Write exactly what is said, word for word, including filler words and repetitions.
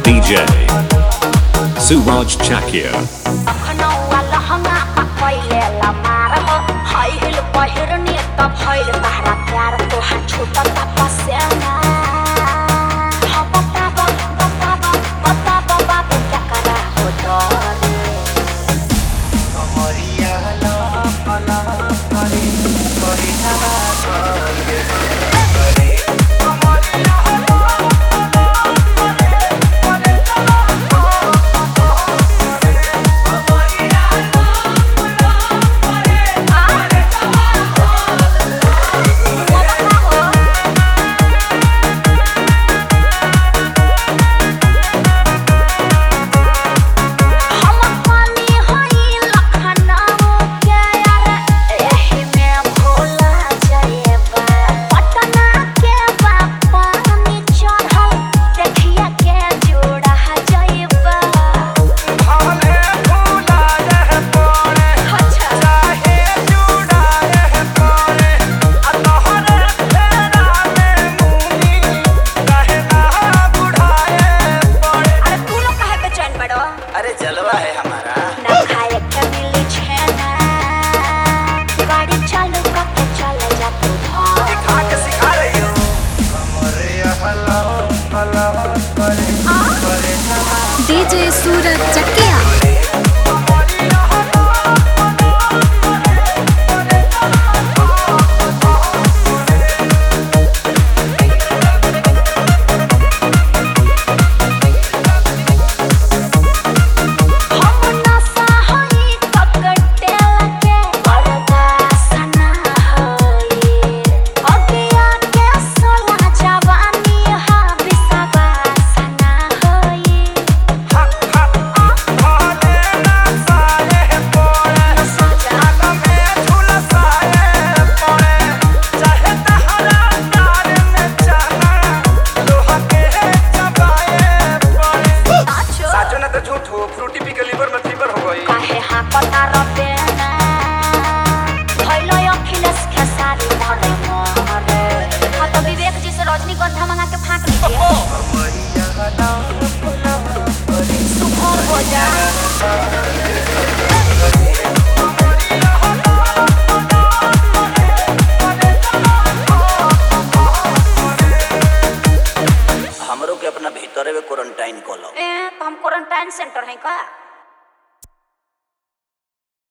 D J Suraj Chakia. अरे जलवा है हमारा ना खाए के मिली छेना गाड़ी चालू करके चले जा तू दिखा के सिखा रही हो हमरे हला हला करे करे डीजे सूरज चकिया। फ्रूटी पी के लीवर में फीवर हो गई काहे हां पता रते ना भइलो अखिलेश खेसारी मरे मरे हां तो विवेक जी से रजनीगंधा मंगा के फाक लीजिए सुखर हो जा हमरो के अपना भीतर में क्वारंटाइन कर लो ए हम क्वारंटाइन सेंटर है का।